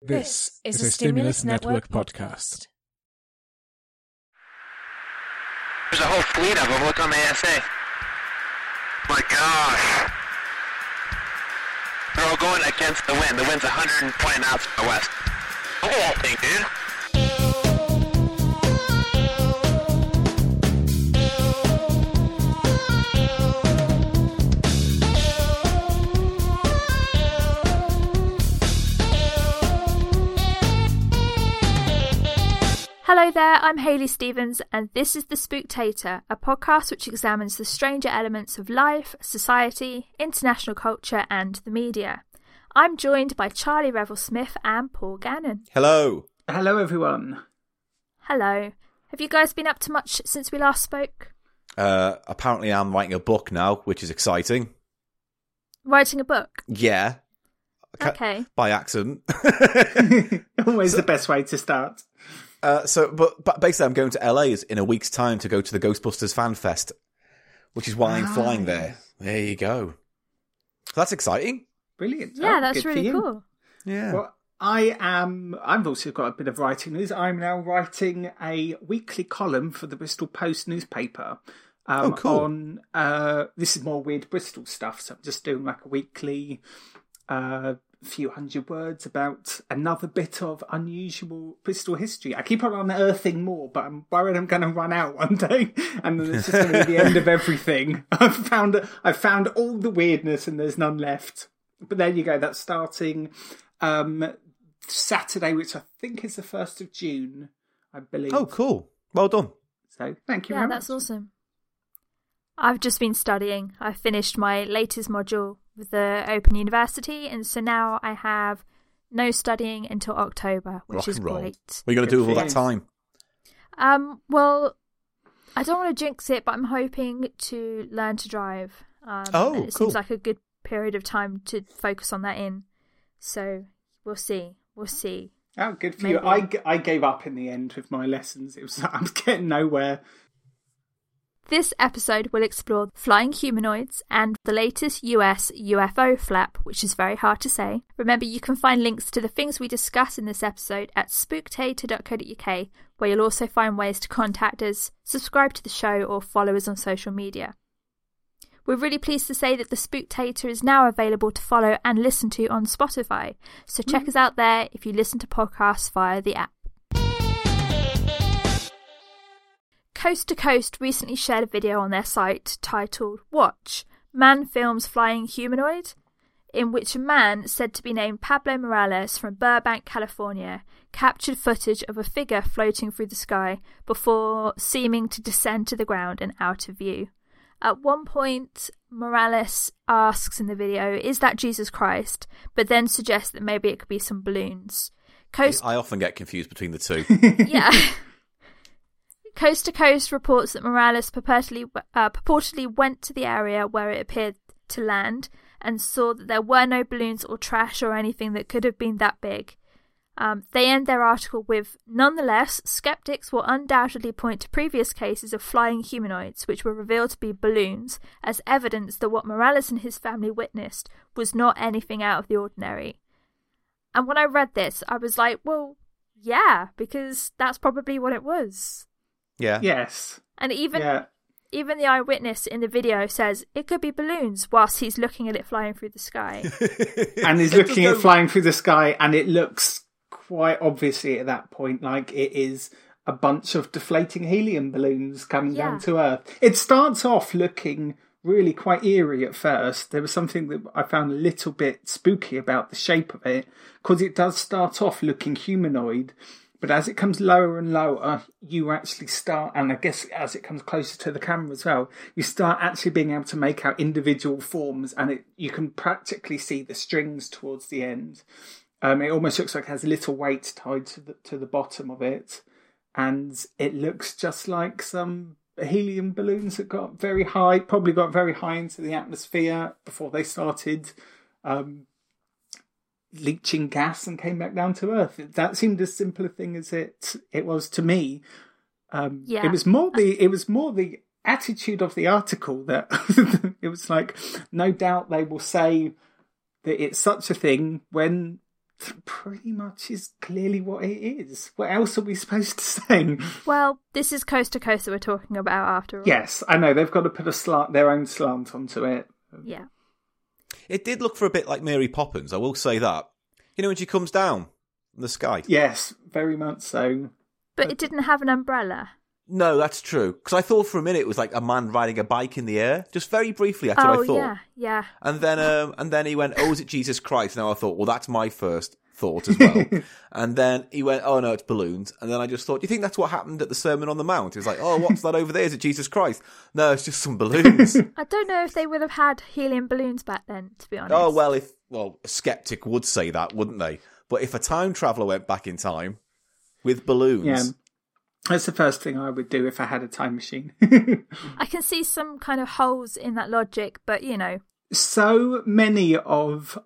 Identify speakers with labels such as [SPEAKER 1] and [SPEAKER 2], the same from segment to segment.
[SPEAKER 1] This is a Stimulus Network podcast.
[SPEAKER 2] There's a whole fleet of them. Look on the ASA. My gosh. They're all going against the wind. The wind's 120 knots from the west. Look at that thing, dude.
[SPEAKER 3] Hello there, I'm Hayley Stevens, and this is The Spooktator, a podcast which examines the stranger elements of life, society, international culture, and the media. I'm joined by Charlie Revel-Smith and Paul Gannon.
[SPEAKER 4] Hello.
[SPEAKER 5] Hello, everyone.
[SPEAKER 3] Hello. Have you guys been up to much since we last spoke?
[SPEAKER 4] Apparently I'm writing a book now, which is exciting.
[SPEAKER 3] Writing a book?
[SPEAKER 4] Yeah.
[SPEAKER 3] Okay.
[SPEAKER 4] By accident.
[SPEAKER 5] Always the best way to start.
[SPEAKER 4] But basically I'm going to LA in a week's time to go to the Ghostbusters Fan Fest, which is why I'm flying there. There you go. So that's exciting.
[SPEAKER 5] Brilliant.
[SPEAKER 3] Yeah, that's really cool.
[SPEAKER 4] Yeah.
[SPEAKER 5] Well, I've also got a bit of writing news. I'm now writing a weekly column for the Bristol Post newspaper.
[SPEAKER 4] Cool.
[SPEAKER 5] On this is more weird Bristol stuff, so I'm just doing like a weekly few hundred words about another bit of unusual Bristol history. I keep on unearthing more, but I'm worried I'm going to run out one day, and then it's just going to be the end of everything. I've found all the weirdness, and there's none left. But there you go. That's starting Saturday, which I think is the 1st of June, I believe.
[SPEAKER 4] Oh, cool. Well done.
[SPEAKER 5] So thank you.
[SPEAKER 3] Yeah,
[SPEAKER 5] very
[SPEAKER 3] that's
[SPEAKER 5] much.
[SPEAKER 3] awesome. I've just been studying. I finished my latest module with the Open University, and so now I have no studying until October, which is great.
[SPEAKER 4] What are you going to do with all that time?
[SPEAKER 3] Well, I don't want to jinx it, but I'm hoping to learn to drive. And it
[SPEAKER 4] cool.
[SPEAKER 3] seems like a good period of time to focus on that in. So we'll see.
[SPEAKER 5] Oh, good for
[SPEAKER 3] Maybe.
[SPEAKER 5] you. I gave up in the end with my lessons. I'm getting nowhere.
[SPEAKER 3] This episode will explore flying humanoids and the latest US UFO flap, which is very hard to say. Remember, you can find links to the things we discuss in this episode at spooktator.co.uk, where you'll also find ways to contact us, subscribe to the show, or follow us on social media. We're really pleased to say that The Spooktator is now available to follow and listen to on Spotify, so check us out there if you listen to podcasts via the app. Coast to Coast recently shared a video on their site titled Watch, Man Films Flying Humanoid, in which a man said to be named Pablo Morales from Burbank, California, captured footage of a figure floating through the sky before seeming to descend to the ground and out of view. At one point, Morales asks in the video, "Is that Jesus Christ?" but then suggests that maybe it could be some balloons.
[SPEAKER 4] I often get confused between the two.
[SPEAKER 3] Yeah. Coast to Coast reports that Morales purportedly went to the area where it appeared to land and saw that there were no balloons or trash or anything that could have been that big. They end their article with, "Nonetheless, skeptics will undoubtedly point to previous cases of flying humanoids which were revealed to be balloons as evidence that what Morales and his family witnessed was not anything out of the ordinary." And when I read this, I was like, well, yeah, because that's probably what it was.
[SPEAKER 4] Yeah.
[SPEAKER 5] Yes.
[SPEAKER 3] And even the eyewitness in the video says it could be balloons whilst he's looking at it flying through the sky.
[SPEAKER 5] And he's looking at it flying through the sky, and it looks quite obviously at that point like it is a bunch of deflating helium balloons coming down to Earth. It starts off looking really quite eerie at first. There was something that I found a little bit spooky about the shape of it, because it does start off looking humanoid. But as it comes lower and lower, you actually start, and I guess as it comes closer to the camera as well, you start actually being able to make out individual forms, and you can practically see the strings towards the end. It almost looks like it has a little weight tied to the bottom of it, and it looks just like some helium balloons that got very high into the atmosphere before they started leaching gas and came back down to Earth. That seemed as simple a thing as it was to me. It was more the attitude of the article that it was like, no doubt they will say that it's such a thing when pretty much is clearly what it is. What else are we supposed to say?
[SPEAKER 3] Well, this is Coast to Coast that we're talking about after all.
[SPEAKER 5] Yes, I know. They've got to put their own slant onto it.
[SPEAKER 3] Yeah.
[SPEAKER 4] It did look for a bit like Mary Poppins, I will say that. You know when she comes down from the sky?
[SPEAKER 5] Yes, very much so.
[SPEAKER 3] But it didn't have an umbrella.
[SPEAKER 4] No, that's true. Because I thought for a minute it was like a man riding a bike in the air. Just very briefly, that's what I thought.
[SPEAKER 3] Yeah.
[SPEAKER 4] And then he went, oh, is it Jesus Christ? Now I thought, well, that's my first thought as well. And then he went, oh, no, it's balloons. And then I just thought, do you think that's what happened at the Sermon on the Mount? He was like, oh, what's that over there? Is it Jesus Christ? No, it's just some balloons.
[SPEAKER 3] I don't know if they would have had helium balloons back then, to be honest.
[SPEAKER 4] Oh, well, a skeptic would say that, wouldn't they? But if a time traveller went back in time with balloons...
[SPEAKER 5] Yeah. That's the first thing I would do if I had a time machine.
[SPEAKER 3] I can see some kind of holes in that logic, but, you know.
[SPEAKER 5] So many of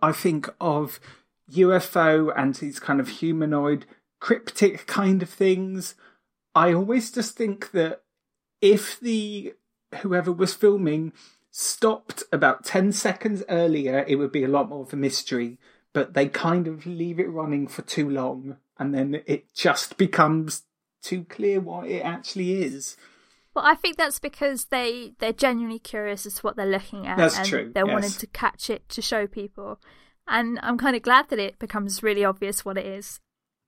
[SPEAKER 5] UFO and these kind of humanoid, cryptic kind of things, I always just think that if whoever was filming stopped about 10 seconds earlier, it would be a lot more of a mystery. But they kind of leave it running for too long, and then it just becomes too clear what it actually is.
[SPEAKER 3] Well, I think that's because they're genuinely curious as to what they're looking at.
[SPEAKER 5] That's
[SPEAKER 3] and
[SPEAKER 5] true.
[SPEAKER 3] They're wanting to catch it to show people. And I'm kind of glad that it becomes really obvious what it is.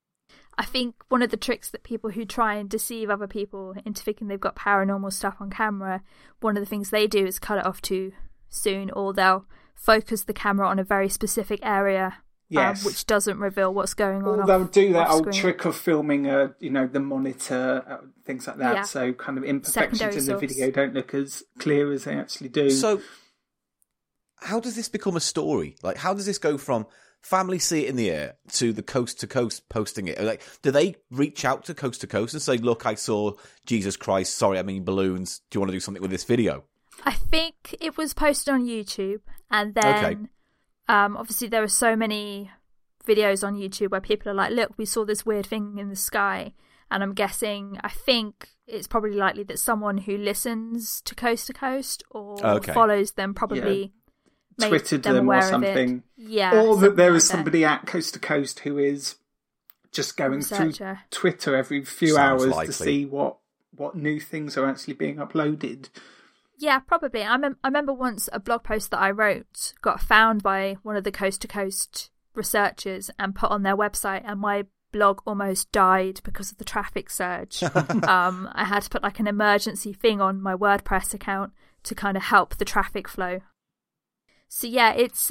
[SPEAKER 3] I think one of the tricks that people who try and deceive other people into thinking they've got paranormal stuff on camera, one of the things they do is cut it off too soon, or they'll focus the camera on a very specific area.
[SPEAKER 5] Yes.
[SPEAKER 3] Which doesn't reveal what's going on.
[SPEAKER 5] Or they'll do that old trick of filming, the monitor, things like that. Yeah. So kind of imperfections in the video don't look as clear as they actually do.
[SPEAKER 4] So, how does this become a story? Like, how does this go from family see it in the air to the Coast to Coast posting it? Like, do they reach out to Coast and say, "Look, I saw Jesus Christ. Sorry, I mean balloons. Do you want to do something with this video?"
[SPEAKER 3] I think it was posted on YouTube, and then. Okay. Obviously, there are so many videos on YouTube where people are like, look, we saw this weird thing in the sky. And I think it's probably likely that someone who listens to Coast or follows them probably
[SPEAKER 5] tweeted them or something.
[SPEAKER 3] Yeah.
[SPEAKER 5] Or that there is somebody at Coast to Coast who is just going through Twitter every few hours to see what new things are actually being uploaded.
[SPEAKER 3] Yeah, probably. I remember once a blog post that I wrote got found by one of the Coast to Coast researchers and put on their website, and my blog almost died because of the traffic surge. I had to put like an emergency thing on my WordPress account to kind of help the traffic flow. So yeah, it's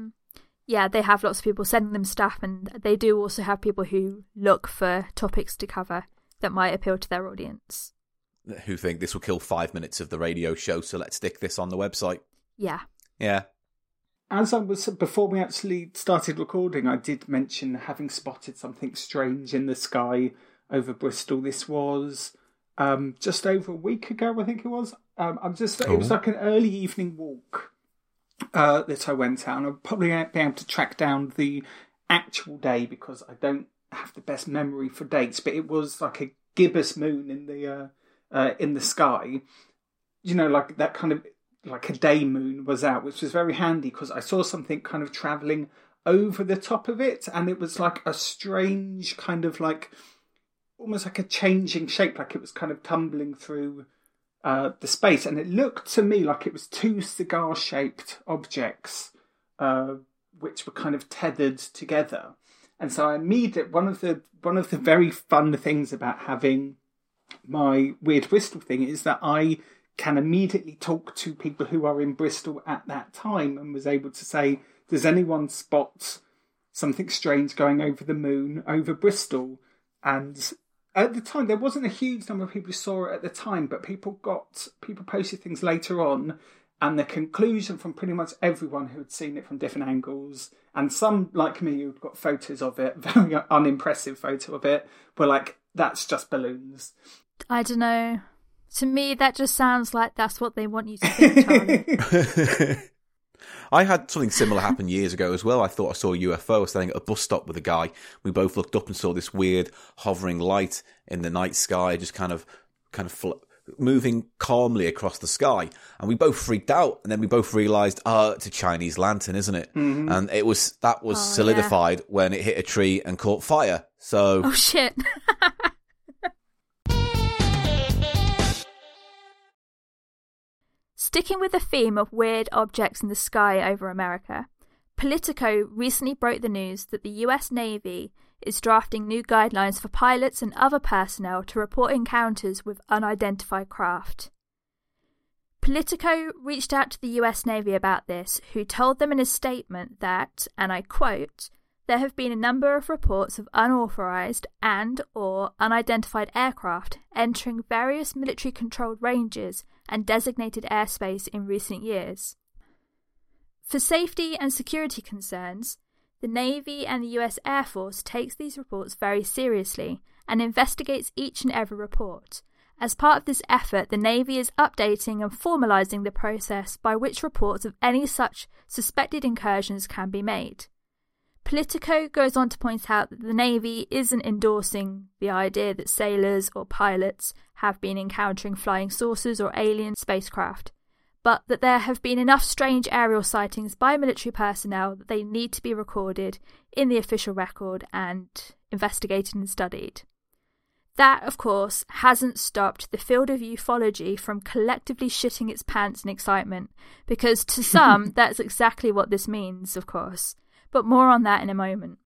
[SPEAKER 3] they have lots of people sending them stuff, and they do also have people who look for topics to cover that might appeal to their audience.
[SPEAKER 4] Who think this will kill 5 minutes of the radio show, so let's stick this on the website.
[SPEAKER 3] Yeah.
[SPEAKER 5] As before we actually started recording, I did mention having spotted something strange in the sky over Bristol. This was just over a week ago, I think it was. It was like an early evening walk that I went out, and I'll probably be able to track down the actual day because I don't have the best memory for dates. But it was like a gibbous moon in the sky, like that kind of like a day moon was out, which was very handy because I saw something kind of travelling over the top of it, and it was like a strange kind of like almost like a changing shape, like it was kind of tumbling through the space, and it looked to me like it was two cigar-shaped objects which were kind of tethered together. And so I immediately one of the very fun things about having my Weird Bristol thing is that I can immediately talk to people who are in Bristol at that time, and was able to say, does anyone spot something strange going over the moon over Bristol? And at the time, there wasn't a huge number of people who saw it at the time, but people posted things later on, and the conclusion from pretty much everyone who had seen it from different angles, and some, like me, who'd got photos of it, very unimpressive photo of it, were like, that's just balloons.
[SPEAKER 3] I don't know. To me, that just sounds like that's what they want you to think, Charlie.
[SPEAKER 4] I had something similar happen years ago as well. I thought I saw a UFO. I was standing at a bus stop with a guy. We both looked up and saw this weird hovering light in the night sky, just kind of moving calmly across the sky. And we both freaked out, and then we both realised, it's a Chinese lantern, isn't it? Mm-hmm. And that was solidified when it hit a tree and caught fire. So,
[SPEAKER 3] oh shit. Sticking with the theme of weird objects in the sky over America, Politico recently broke the news that the US Navy is drafting new guidelines for pilots and other personnel to report encounters with unidentified craft. Politico reached out to the US Navy about this, who told them in a statement that, and I quote, "There have been a number of reports of unauthorized and or unidentified aircraft entering various military-controlled ranges and designated airspace in recent years. For safety and security concerns, the Navy and the US Air Force takes these reports very seriously and investigates each and every report. As part of this effort, the Navy is updating and formalising the process by which reports of any such suspected incursions can be made." Politico goes on to point out that the Navy isn't endorsing the idea that sailors or pilots have been encountering flying saucers or alien spacecraft, but that there have been enough strange aerial sightings by military personnel that they need to be recorded in the official record and investigated and studied. That, of course, hasn't stopped the field of ufology from collectively shitting its pants in excitement, because to some, that's exactly what this means, of course. But more on that in a moment.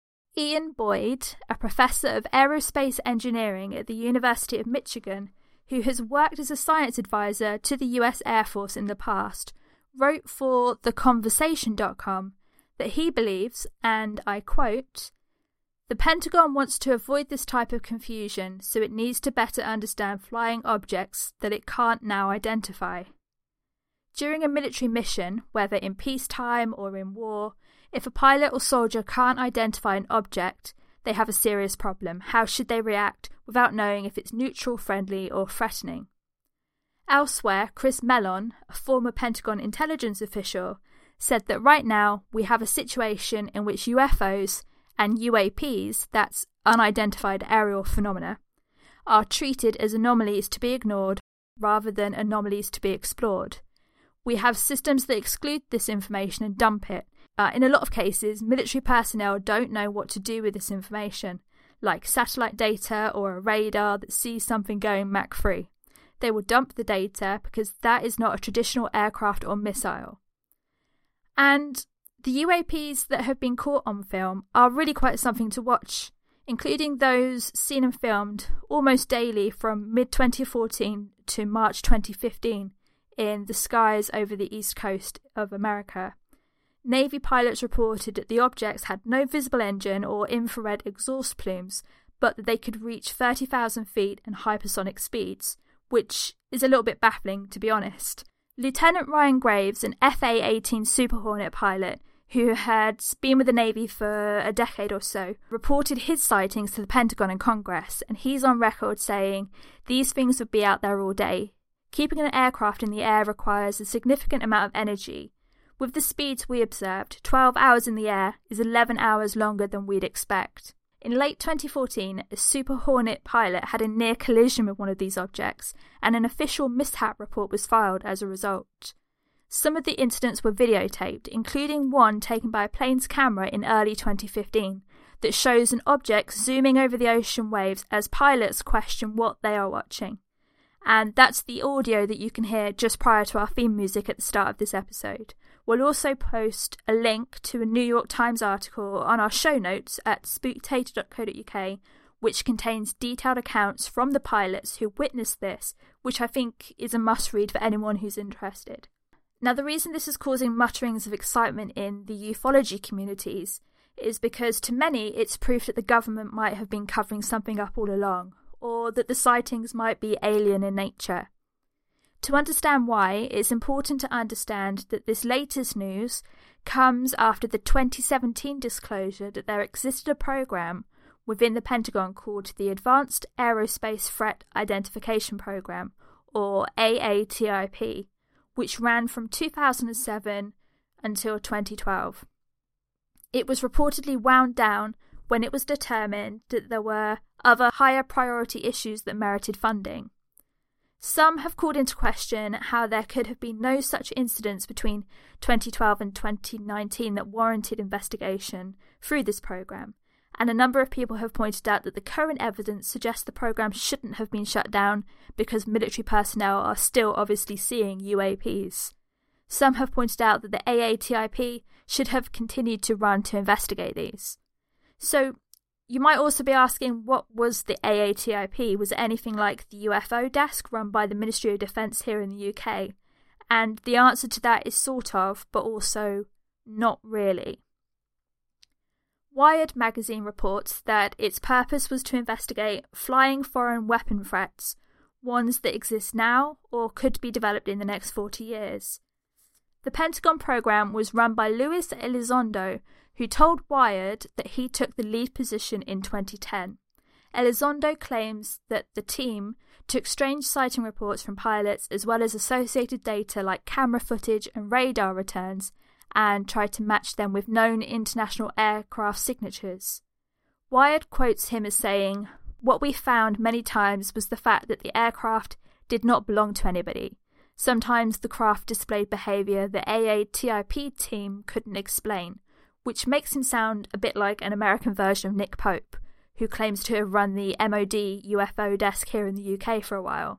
[SPEAKER 3] Ian Boyd, a professor of aerospace engineering at the University of Michigan, who has worked as a science advisor to the US Air Force in the past, wrote for theconversation.com that he believes, and I quote, "The Pentagon wants to avoid this type of confusion, so it needs to better understand flying objects that it can't now identify. During a military mission, whether in peacetime or in war, if a pilot or soldier can't identify an object, they have a serious problem. How should they react without knowing if it's neutral, friendly, or threatening?" Elsewhere, Chris Mellon, a former Pentagon intelligence official, said that right now we have a situation in which UFOs and UAPs, that's unidentified aerial phenomena, are treated as anomalies to be ignored rather than anomalies to be explored. We have systems that exclude this information and dump it. In a lot of cases, military personnel don't know what to do with this information, like satellite data or a radar that sees something going Mach 3. They will dump the data because that is not a traditional aircraft or missile. And the UAPs that have been caught on film are really quite something to watch, including those seen and filmed almost daily from mid-2014 to March 2015 in the skies over the east coast of America. Navy pilots reported that the objects had no visible engine or infrared exhaust plumes, but that they could reach 30,000 feet and hypersonic speeds, which is a little bit baffling, to be honest. Lieutenant Ryan Graves, an FA-18 Super Hornet pilot who had been with the Navy for a decade or so, reported his sightings to the Pentagon and Congress, and he's on record saying these things would be out there all day. Keeping an aircraft in the air requires a significant amount of energy. With the speeds we observed, 12 hours in the air is 11 hours longer than we'd expect. In late 2014, a Super Hornet pilot had a near collision with one of these objects, and an official mishap report was filed as a result. Some of the incidents were videotaped, including one taken by a plane's camera in early 2015 that shows an object zooming over the ocean waves as pilots question what they are watching. And that's the audio that you can hear just prior to our theme music at the start of this episode. We'll also post a link to a New York Times article on our show notes at spooktator.co.uk, which contains detailed accounts from the pilots who witnessed this, which I think is a must-read for anyone who's interested. Now, the reason this is causing mutterings of excitement in the ufology communities is because to many it's proof that the government might have been covering something up all along, or that the sightings might be alien in nature. To understand why, it's important to understand that this latest news comes after the 2017 disclosure that there existed a program within the Pentagon called the Advanced Aerospace Threat Identification Program, or AATIP, which ran from 2007 until 2012. It was reportedly wound down when it was determined that there were other higher priority issues that merited funding. Some have called into question how there could have been no such incidents between 2012 and 2019 that warranted investigation through this programme, and a number of people have pointed out that the current evidence suggests the programme shouldn't have been shut down because military personnel are still obviously seeing UAPs. Some have pointed out that the AATIP should have continued to run to investigate these. So, you might also be asking, what was the AATIP? Was it anything like the UFO desk run by the Ministry of Defence here in the UK? And the answer to that is sort of, but also not really. Wired magazine reports that its purpose was to investigate flying foreign weapon threats, ones that exist now or could be developed in the next 40 years. The Pentagon program was run by Luis Elizondo, who told Wired that he took the lead position in 2010. Elizondo claims that the team took strange sighting reports from pilots as well as associated data like camera footage and radar returns and tried to match them with known international aircraft signatures. Wired quotes him as saying, "What we found many times was the fact that the aircraft did not belong to anybody. Sometimes the craft displayed behaviour the AATIP team couldn't explain," which makes him sound a bit like an American version of Nick Pope, who claims to have run the MOD UFO desk here in the UK for a while.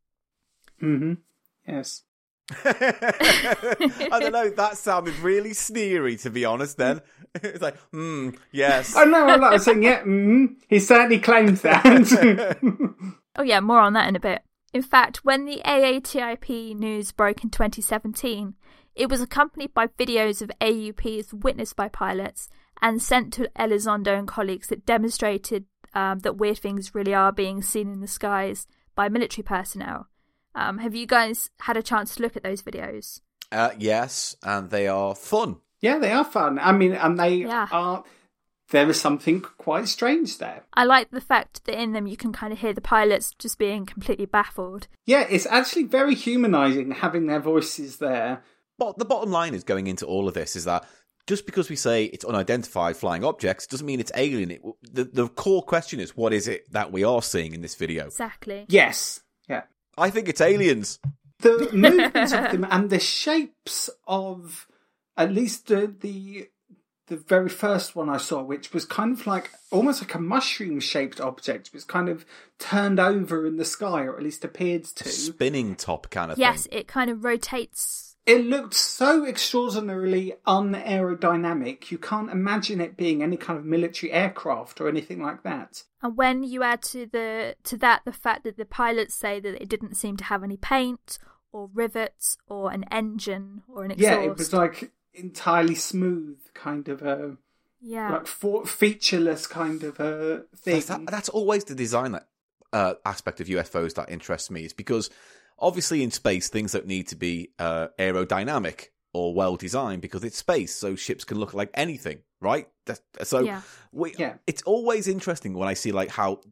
[SPEAKER 5] Yes.
[SPEAKER 4] I don't know, that sounded really sneery, to be honest, then. It's like, yes.
[SPEAKER 5] Oh, no, I was saying, yeah, he certainly claims that.
[SPEAKER 3] Oh yeah, more on that in a bit. In fact, when the AATIP news broke in 2017, it was accompanied by videos of AUPs witnessed by pilots and sent to Elizondo and colleagues that demonstrated that weird things really are being seen in the skies by military personnel. Have you guys had a chance to look at those videos?
[SPEAKER 4] Yes, and they are fun.
[SPEAKER 5] Yeah, they are fun. I mean, and they are... There is something quite strange there.
[SPEAKER 3] I like the fact that in them you can kind of hear the pilots just being completely baffled.
[SPEAKER 5] Yeah, it's actually very humanising having their voices there.
[SPEAKER 4] But the bottom line is going into all of this is that just because we say it's unidentified flying objects doesn't mean it's alien. The core question is, what is it that we are seeing in this video?
[SPEAKER 3] Exactly.
[SPEAKER 5] Yes. Yeah.
[SPEAKER 4] I think it's aliens.
[SPEAKER 5] The movements of them and the shapes of at least the very first one I saw, which was kind of like almost like a mushroom-shaped object. It was kind of turned over in the sky, or at least appeared to.
[SPEAKER 4] Spinning top kind of thing.
[SPEAKER 3] Yes, it kind of rotates.
[SPEAKER 5] It looked so extraordinarily unaerodynamic. You can't imagine it being any kind of military aircraft or anything like that.
[SPEAKER 3] And when you add to that the fact that the pilots say that it didn't seem to have any paint or rivets or an engine or an exhaust.
[SPEAKER 5] Yeah, it was like entirely smooth, kind of a like featureless kind of a thing.
[SPEAKER 4] That's always the design aspect of UFOs that interests me, is because obviously in space things don't need to be aerodynamic or well designed because it's space, so ships can look like anything, right? It's always interesting when I see like how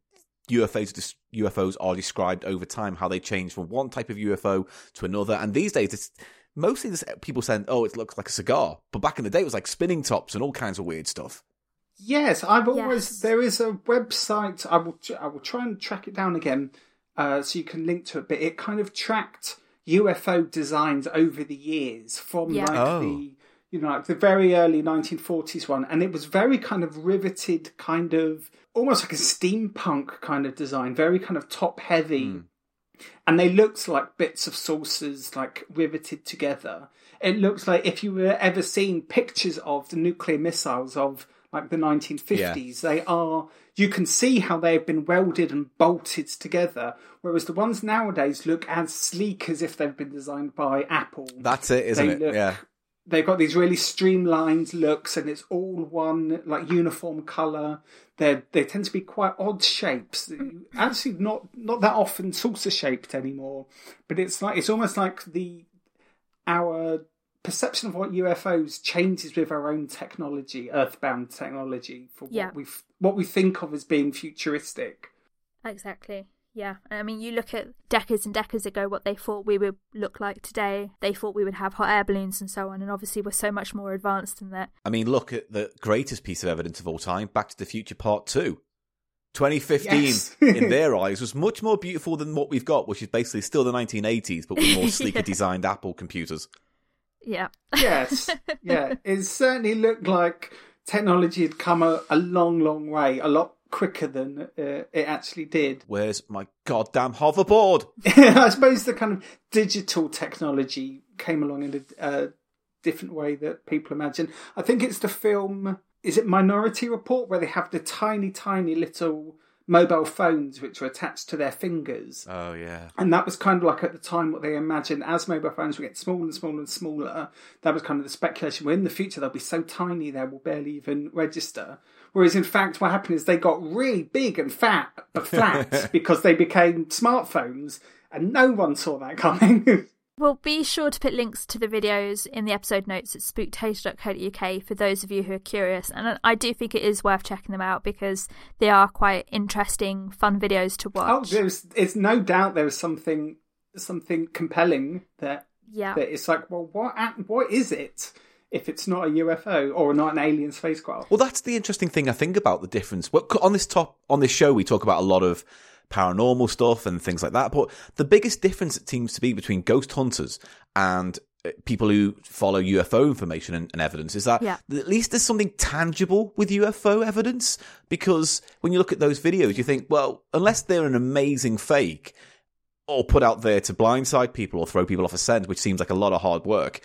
[SPEAKER 4] UFOs are described over time, how they change from one type of UFO to another, and these days it's mostly people saying, "Oh, it looks like a cigar," but back in the day it was like spinning tops and all kinds of weird stuff.
[SPEAKER 5] Yes, there is a website. I will try and track it down again, so you can link to it. But it kind of tracked UFO designs over the years from like the very early 1940s one, and it was very kind of riveted, kind of almost like a steampunk kind of design, very kind of top heavy. And they looked like bits of saucers, like riveted together. It looks like if you were ever seen pictures of the nuclear missiles of like the 1950s, you can see how they've been welded and bolted together. Whereas the ones nowadays look as sleek as if they've been designed by Apple.
[SPEAKER 4] That's it, isn't it? Yeah.
[SPEAKER 5] They've got these really streamlined looks, and it's all one like uniform colour. They tend to be quite odd shapes. Actually, not that often saucer shaped anymore. But it's almost like our perception of what UFOs changes with our own technology, earthbound technology, for what we think of as being futuristic.
[SPEAKER 3] Exactly. Yeah, I mean, you look at decades and decades ago what they thought we would look like today. They thought we would have hot air balloons and so on, and obviously we're so much more advanced than that.
[SPEAKER 4] I mean, look at the greatest piece of evidence of all time, Back to the Future Part 2. 2015 in their eyes was much more beautiful than what we've got, which is basically still the 1980s, but with more sleeker designed Apple computers.
[SPEAKER 3] Yeah.
[SPEAKER 5] Yes. Yeah. It certainly looked like technology had come a long, long way, a lot quicker than it actually did.
[SPEAKER 4] Where's my goddamn hoverboard?
[SPEAKER 5] I suppose the kind of digital technology came along in a different way that people imagine. I think it's the film, is it Minority Report, where they have the tiny, tiny little mobile phones which are attached to their fingers.
[SPEAKER 4] Oh, yeah.
[SPEAKER 5] And that was kind of like at the time what they imagined as mobile phones would get smaller and smaller and smaller. That was kind of the speculation. Well, in the future, they'll be so tiny they will barely even register. Whereas in fact, what happened is they got really big and fat, but flat, because they became smartphones, and no one saw that coming.
[SPEAKER 3] We'll be sure to put links to the videos in the episode notes at spooktasia.co.uk for those of you who are curious. And I do think it is worth checking them out because they are quite interesting, fun videos to watch.
[SPEAKER 5] Oh, it's no doubt there is something compelling that it's like, well, what is it if it's not a UFO or not an alien spacecraft?
[SPEAKER 4] Well, that's the interesting thing I think about the difference. Well, on this show, we talk about a lot of paranormal stuff and things like that, but the biggest difference it seems to be between ghost hunters and people who follow UFO information and evidence is that at least there's something tangible with UFO evidence, because when you look at those videos you think, well, unless they're an amazing fake or put out there to blindside people or throw people off a scent, which seems like a lot of hard work,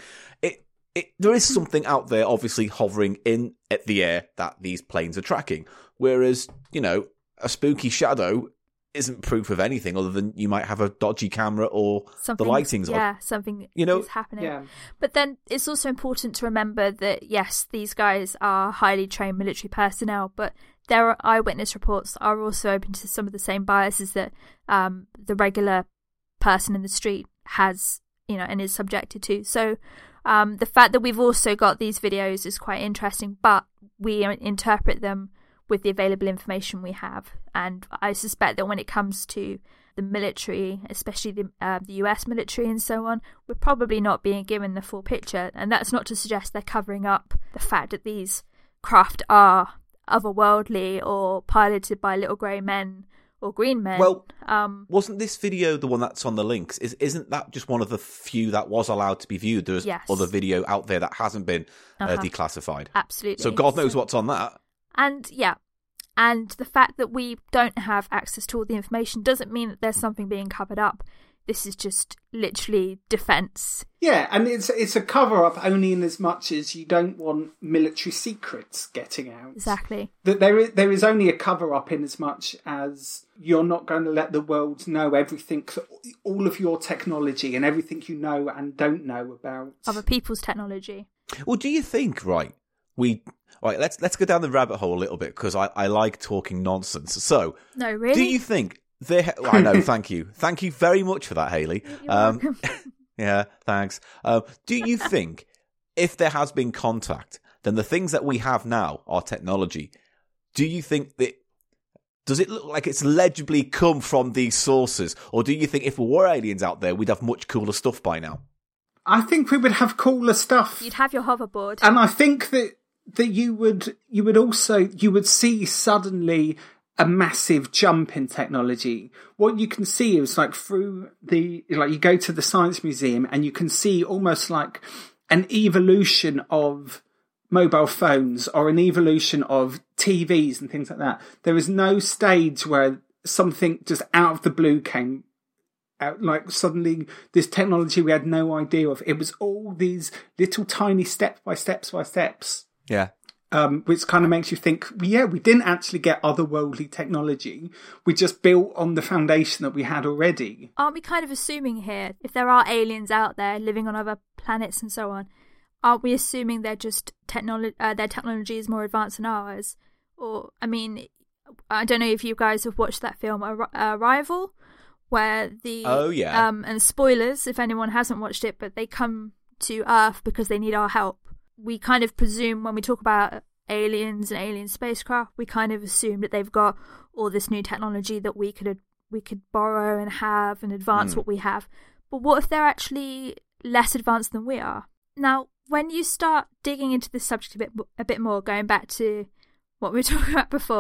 [SPEAKER 4] there is something out there obviously hovering in at the air that these planes are tracking, whereas, you know, a spooky shadow isn't proof of anything other than you might have a dodgy camera or the lighting's on.
[SPEAKER 3] Yeah, something is happening. Yeah. But then it's also important to remember that, yes, these guys are highly trained military personnel, but their eyewitness reports are also open to some of the same biases that the regular person in the street has, you know, and is subjected to. So the fact that we've also got these videos is quite interesting, but we interpret them with the available information we have. And I suspect that when it comes to the military, especially the US military and so on, we're probably not being given the full picture. And that's not to suggest they're covering up the fact that these craft are otherworldly or piloted by little grey men or green men.
[SPEAKER 4] Well, wasn't this video the one that's on the links? Isn't that just one of the few that was allowed to be viewed? There's other video out there that hasn't been declassified.
[SPEAKER 3] Absolutely.
[SPEAKER 4] So God knows what's on that.
[SPEAKER 3] And and the fact that we don't have access to all the information doesn't mean that there's something being covered up. This is just literally defence.
[SPEAKER 5] Yeah, and it's a cover-up only in as much as you don't want military secrets getting out.
[SPEAKER 3] Exactly.
[SPEAKER 5] That there is only a cover-up in as much as you're not going to let the world know everything, all of your technology and everything you know and don't know about
[SPEAKER 3] other people's technology.
[SPEAKER 4] Well, do you think, let's go down the rabbit hole a little bit, because I like talking nonsense. So,
[SPEAKER 3] no, really?
[SPEAKER 4] Do you think I know, thank you very much for that, Hayley. Yeah, thanks. Do you think if there has been contact, then the things that we have now are technology? Do you think that, does it look like it's legibly come from these sources, or do you think if there were aliens out there, we'd have much cooler stuff by now?
[SPEAKER 5] I think we would have cooler stuff.
[SPEAKER 3] You'd have your hoverboard,
[SPEAKER 5] and I think that you would see suddenly a massive jump in technology. What you can see is you go to the Science Museum and you can see almost like an evolution of mobile phones or an evolution of TVs and things like that. There is no stage where something just out of the blue came out, like suddenly this technology we had no idea of. It was all these little tiny steps by steps.
[SPEAKER 4] Yeah.
[SPEAKER 5] Which kind of makes you think, we didn't actually get otherworldly technology. We just built on the foundation that we had already.
[SPEAKER 3] Aren't we kind of assuming here, if there are aliens out there living on other planets and so on, aren't we assuming they're just their technology is more advanced than ours? Or, I mean, I don't know if you guys have watched that film Arrival, where and spoilers if anyone hasn't watched it, but they come to Earth because they need our help. We kind of presume when we talk about aliens and alien spacecraft, we kind of assume that they've got all this new technology that we could borrow and have and advance what we have. But what if they're actually less advanced than we are? Now, when you start digging into this subject a bit more, going back to what we were talking about before,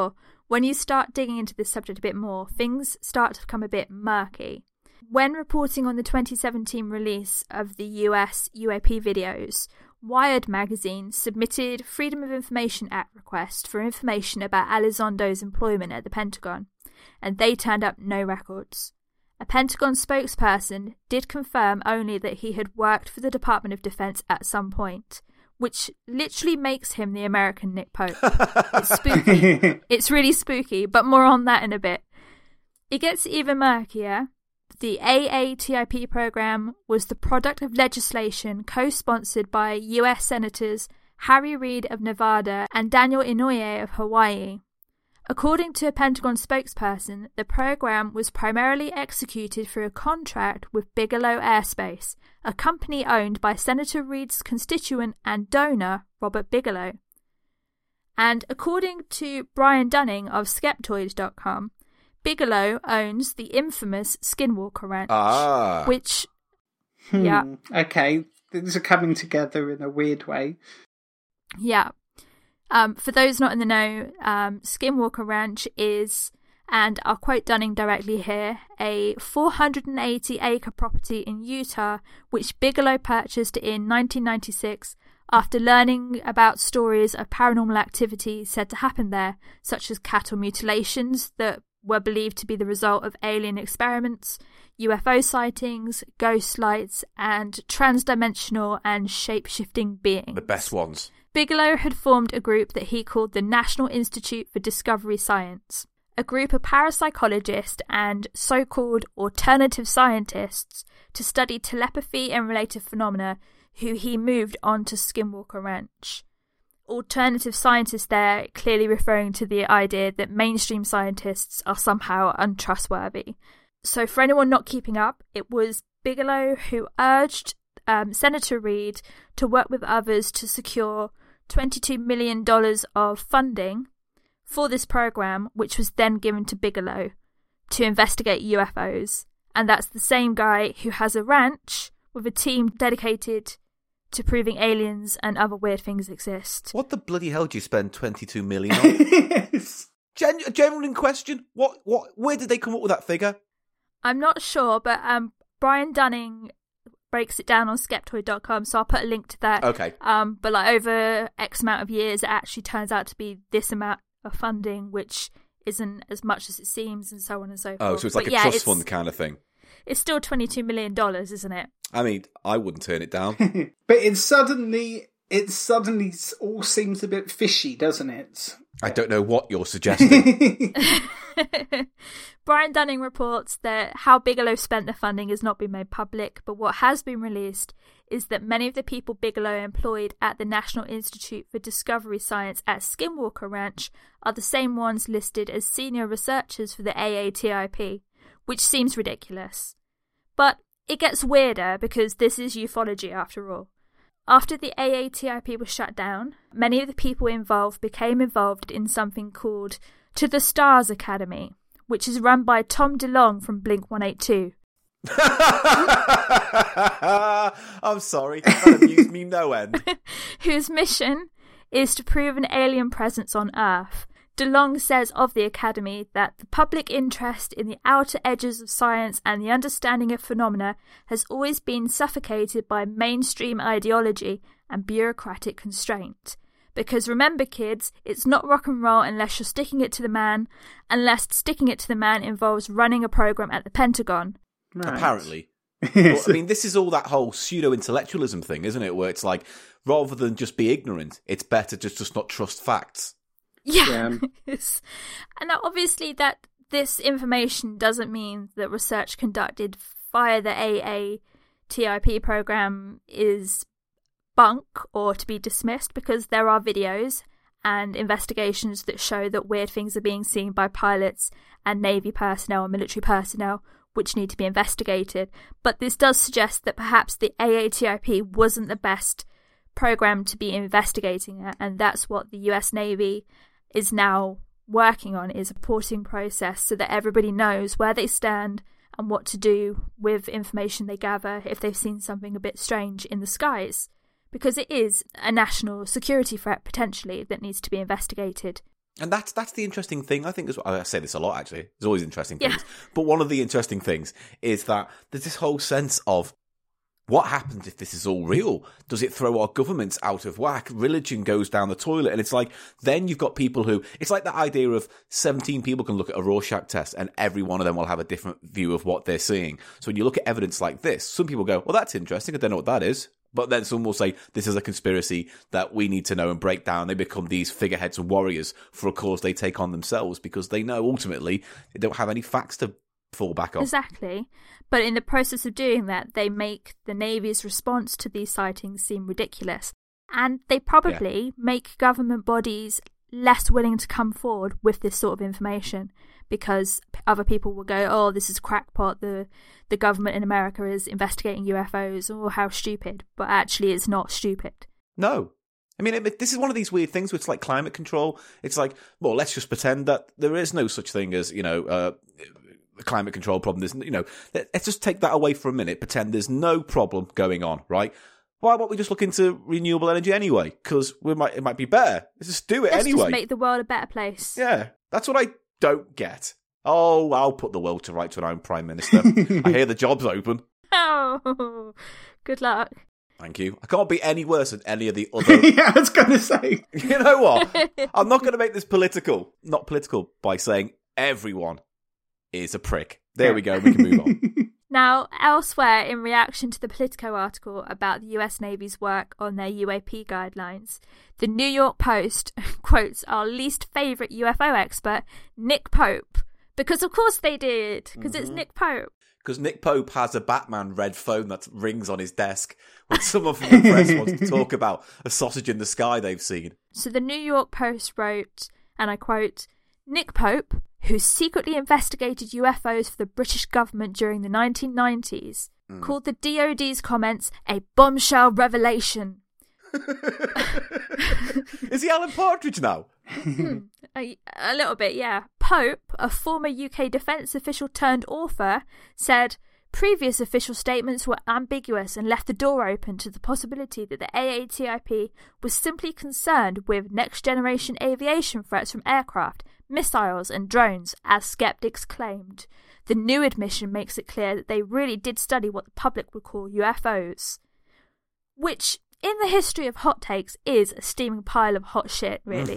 [SPEAKER 3] when you start digging into this subject a bit more, things start to become a bit murky. When reporting on the 2017 release of the US UAP videos, Wired magazine submitted Freedom of Information Act request for information about Elizondo's employment at the Pentagon, and they turned up no records. A Pentagon spokesperson did confirm only that he had worked for the Department of Defense at some point, which literally makes him the American Nick Pope. It's spooky. It's really spooky, but more on that in a bit. It gets even murkier. The AATIP program was the product of legislation co-sponsored by US Senators Harry Reid of Nevada and Daniel Inouye of Hawaii. According to a Pentagon spokesperson, the program was primarily executed through a contract with Bigelow Aerospace, a company owned by Senator Reid's constituent and donor, Robert Bigelow. And according to Brian Dunning of Skeptoid.com, Bigelow owns the infamous Skinwalker Ranch, which... Yeah.
[SPEAKER 5] Okay, things are coming together in a weird way.
[SPEAKER 3] Yeah. For those not in the know, Skinwalker Ranch is, and I'll quote Dunning directly here, a 480-acre property in Utah which Bigelow purchased in 1996 after learning about stories of paranormal activity said to happen there, such as cattle mutilations that were believed to be the result of alien experiments, UFO sightings, ghost lights, and transdimensional and shape-shifting beings.
[SPEAKER 4] The best ones.
[SPEAKER 3] Bigelow had formed a group that he called the National Institute for Discovery Science, a group of parapsychologists and so-called alternative scientists to study telepathy and related phenomena, who he moved on to Skinwalker Ranch. Alternative scientists there clearly referring to the idea that mainstream scientists are somehow untrustworthy. So for anyone not keeping up, it was Bigelow who urged Senator Reid to work with others to secure $22 million of funding for this program, which was then given to Bigelow to investigate UFOs. And that's the same guy who has a ranch with a team dedicated to proving aliens and other weird things exist.
[SPEAKER 4] What the bloody hell do you spend $22 million on?
[SPEAKER 5] Yes.
[SPEAKER 4] Genuine question. Where did they come up with that figure?
[SPEAKER 3] I'm not sure, but Brian Dunning breaks it down on Skeptoid.com, so I'll put a link to that.
[SPEAKER 4] Okay.
[SPEAKER 3] But like over X amount of years, it actually turns out to be this amount of funding, which isn't as much as it seems, and so on and so forth.
[SPEAKER 4] Oh, so it's like a trust fund kind of thing.
[SPEAKER 3] It's still $22 million, isn't it?
[SPEAKER 4] I mean, I wouldn't turn it down.
[SPEAKER 5] But it suddenly all seems a bit fishy, doesn't it?
[SPEAKER 4] I don't know what you're suggesting.
[SPEAKER 3] Brian Dunning reports that how Bigelow spent the funding has not been made public, but what has been released is that many of the people Bigelow employed at the National Institute for Discovery Science at Skinwalker Ranch are the same ones listed as senior researchers for the AATIP, which seems ridiculous. But it gets weirder because this is ufology after all. After the AATIP was shut down, many of the people involved became involved in something called To the Stars Academy, which is run by Tom DeLonge from Blink-182.
[SPEAKER 4] I'm sorry, that amused me no end.
[SPEAKER 3] Whose mission is to prove an alien presence on Earth. DeLonge says of the Academy that the public interest in the outer edges of science and the understanding of phenomena has always been suffocated by mainstream ideology and bureaucratic constraint. Because remember, kids, it's not rock and roll unless you're sticking it to the man, unless sticking it to the man involves running a program at the Pentagon.
[SPEAKER 5] Right.
[SPEAKER 4] Apparently. Well, I mean, this is all that whole pseudo-intellectualism thing, isn't it? Where it's like, rather than just be ignorant, it's better to just not trust facts.
[SPEAKER 3] Yeah. And obviously that this information doesn't mean that research conducted via the AATIP program is bunk or to be dismissed, because there are videos and investigations that show that weird things are being seen by pilots and Navy personnel and military personnel, which need to be investigated. But this does suggest that perhaps the AATIP wasn't the best program to be investigating it, and that's what the US Navy is now working on, is a reporting process so that everybody knows where they stand and what to do with information they gather if they've seen something a bit strange in the skies. Because it is a national security threat, potentially, that needs to be investigated.
[SPEAKER 4] And that's the interesting thing, I think. I say this a lot, actually. There's always interesting things. Yeah. But one of the interesting things is that there's this whole sense of what happens if this is all real? Does it throw our governments out of whack? Religion goes down the toilet. And it's like, then you've got people who, it's like the idea of 17 people can look at a Rorschach test and every one of them will have a different view of what they're seeing. So when you look at evidence like this, some people go, well, that's interesting. I don't know what that is. But then someone will say, this is a conspiracy that we need to know and break down. They become these figureheads and warriors for a cause they take on themselves because they know ultimately they don't have any facts to fall back on.
[SPEAKER 3] Exactly. But in the process of doing that, they make the Navy's response to these sightings seem ridiculous. And they probably make government bodies less willing to come forward with this sort of information because other people will go, oh, this is crackpot, the government in America is investigating UFOs, or how stupid. But actually, it's not stupid.
[SPEAKER 4] No. I mean, this is one of these weird things where it's like climate control. It's like, well, let's just pretend that there is no such thing as, a climate control problem. There's, let's just take that away for a minute, pretend there's no problem going on, right? Why won't we just look into renewable energy anyway? Because it might be better. Let's just do it anyway.
[SPEAKER 3] Let's just make the world a better place.
[SPEAKER 4] Yeah, that's what I don't get. Oh, I'll put the world to rights when I'm Prime Minister. I hear the job's open.
[SPEAKER 3] Oh, good luck.
[SPEAKER 4] Thank you. I can't be any worse than any of the other...
[SPEAKER 5] Yeah, I was going to say.
[SPEAKER 4] You know what? I'm not going to make this political. Not political by saying everyone is a prick. There we go. We can move on.
[SPEAKER 3] Now, elsewhere, in reaction to the Politico article about the US Navy's work on their UAP guidelines, the New York Post quotes our least favourite UFO expert, Nick Pope. Because of course they did, because it's Nick Pope.
[SPEAKER 4] Because Nick Pope has a Batman red phone that rings on his desk when someone from the press wants to talk about a sausage in the sky they've seen.
[SPEAKER 3] So the New York Post wrote, and I quote, Nick Pope, who secretly investigated UFOs for the British government during the 1990s, called the DoD's comments a bombshell revelation.
[SPEAKER 4] Is he Alan Partridge now?
[SPEAKER 3] A little bit, yeah. Pope, a former UK defence official turned author, said previous official statements were ambiguous and left the door open to the possibility that the AATIP was simply concerned with next-generation aviation threats from aircraft, missiles and drones, as skeptics claimed. The new admission makes it clear that they really did study what the public would call UFOs. Which, in the history of hot takes, is a steaming pile of hot shit,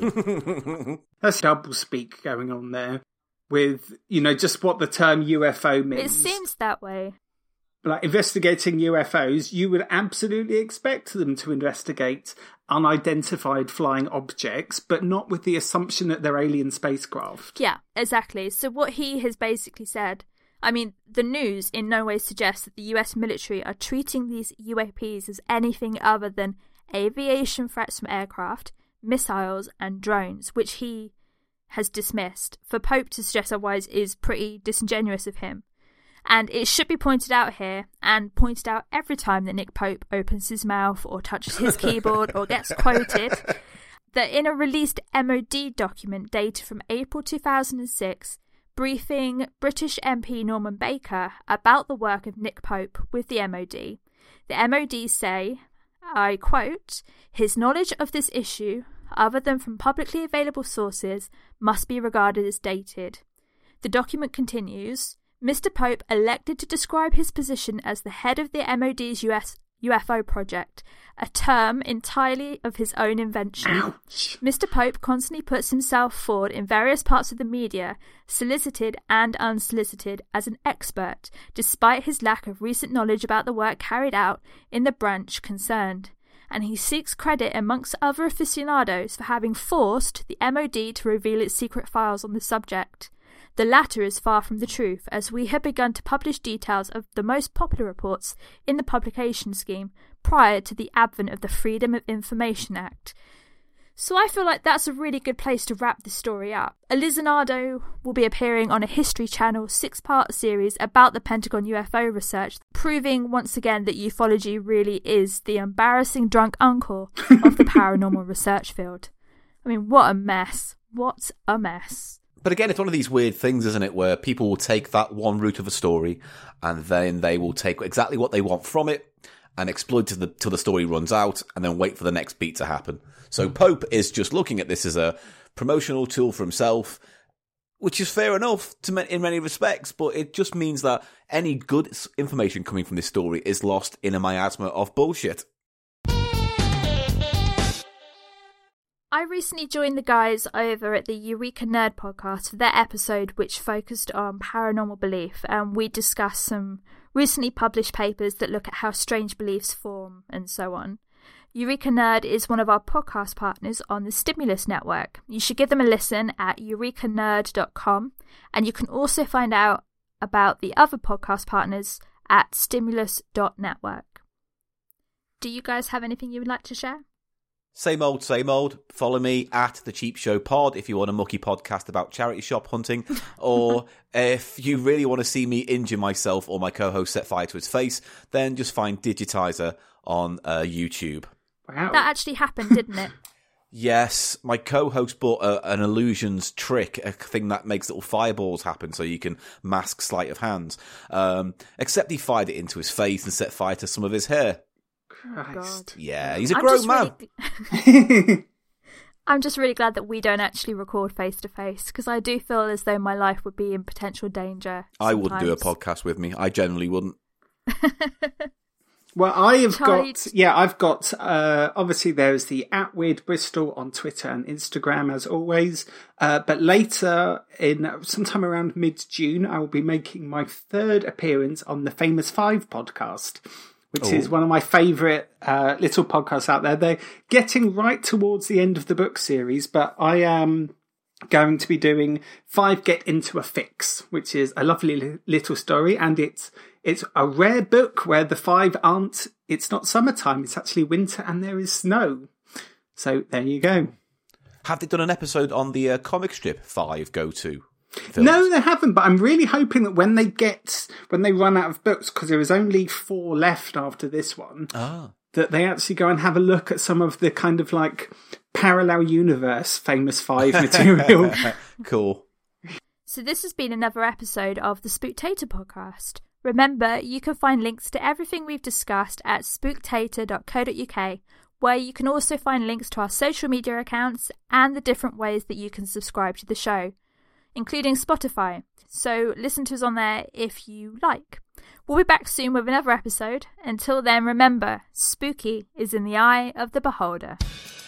[SPEAKER 3] really.
[SPEAKER 5] That's double speak going on there with, just what the term UFO means.
[SPEAKER 3] It seems that way.
[SPEAKER 5] Like, investigating UFOs, you would absolutely expect them to investigate unidentified flying objects, but not with the assumption that they're alien spacecraft.
[SPEAKER 3] Yeah, exactly. So what he has basically said, I mean, the news in no way suggests that the US military are treating these UAPs as anything other than aviation threats from aircraft, missiles and drones, which he has dismissed. For Pope to suggest otherwise is pretty disingenuous of him. And it should be pointed out here, and pointed out every time that Nick Pope opens his mouth or touches his keyboard or gets quoted, that in a released MOD document dated from April 2006, briefing British MP Norman Baker about the work of Nick Pope with the MOD, the MOD say, I quote, his knowledge of this issue, other than from publicly available sources, must be regarded as dated. The document continues, Mr. Pope elected to describe his position as the head of the MOD's UFO project, a term entirely of his own invention.
[SPEAKER 5] Ouch.
[SPEAKER 3] Mr. Pope constantly puts himself forward in various parts of the media, solicited and unsolicited, as an expert, despite his lack of recent knowledge about the work carried out in the branch concerned. And he seeks credit amongst other aficionados for having forced the MOD to reveal its secret files on the subject. The latter is far from the truth, as we had begun to publish details of the most popular reports in the publication scheme prior to the advent of the Freedom of Information Act. So I feel like that's a really good place to wrap this story up. Elizonado will be appearing on a History Channel 6-part series about the Pentagon UFO research, proving once again that ufology really is the embarrassing drunk uncle of the paranormal research field. I mean, what a mess. What a mess.
[SPEAKER 4] But again, it's one of these weird things, isn't it, where people will take that one route of a story and then they will take exactly what they want from it and exploit till the story runs out and then wait for the next beat to happen. So Pope is just looking at this as a promotional tool for himself, which is fair enough in many respects, but it just means that any good information coming from this story is lost in a miasma of bullshit.
[SPEAKER 3] I recently joined the guys over at the Eureka Nerd podcast for their episode which focused on paranormal belief, and we discussed some recently published papers that look at how strange beliefs form and so on. Eureka Nerd is one of our podcast partners on the Stimulus Network. You should give them a listen at eurekanerd.com, and you can also find out about the other podcast partners at stimulus.network. Do you guys have anything you would like to share?
[SPEAKER 4] Same old, same old. Follow me at The Cheap Show Pod if you want a mucky podcast about charity shop hunting, or if you really want to see me injure myself or my co-host set fire to his face, then just find Digitizer on YouTube.
[SPEAKER 5] Wow.
[SPEAKER 3] That actually happened, didn't it?
[SPEAKER 4] Yes, my co-host bought an illusions trick, a thing that makes little fireballs happen so you can mask sleight of hand. Except he fired it into his face and set fire to some of his hair.
[SPEAKER 5] Christ.
[SPEAKER 4] Yeah, he's a grown man.
[SPEAKER 3] I'm just really glad that we don't actually record face to face, because I do feel as though my life would be in potential danger.
[SPEAKER 4] I wouldn't do a podcast with me. I generally wouldn't.
[SPEAKER 5] Well, I've got, obviously there's the @WeirdBristol on Twitter and Instagram as always. But later sometime around mid-June, I will be making my third appearance on the Famous Five podcast, which is one of my favourite little podcasts out there. They're getting right towards the end of the book series, but I am going to be doing 5 Get Into a Fix, which is a lovely little story, and it's a rare book where the 5 aren't, it's not summertime, it's actually winter and there is snow. So there you go.
[SPEAKER 4] Have they done an episode on the comic strip 5 Go-To films?
[SPEAKER 5] No, they haven't, but I'm really hoping that when they run out of books, because there is only 4 left after this one, that they actually go and have a look at some of the kind of like parallel universe Famous Five material.
[SPEAKER 4] Cool.
[SPEAKER 3] So this has been another episode of the Spooktator podcast. Remember, you can find links to everything we've discussed at spooktator.co.uk, where you can also find links to our social media accounts and the different ways that you can subscribe to the show, including Spotify. So listen to us on there if you like. We'll be back soon with another episode. Until then, remember, spooky is in the eye of the beholder.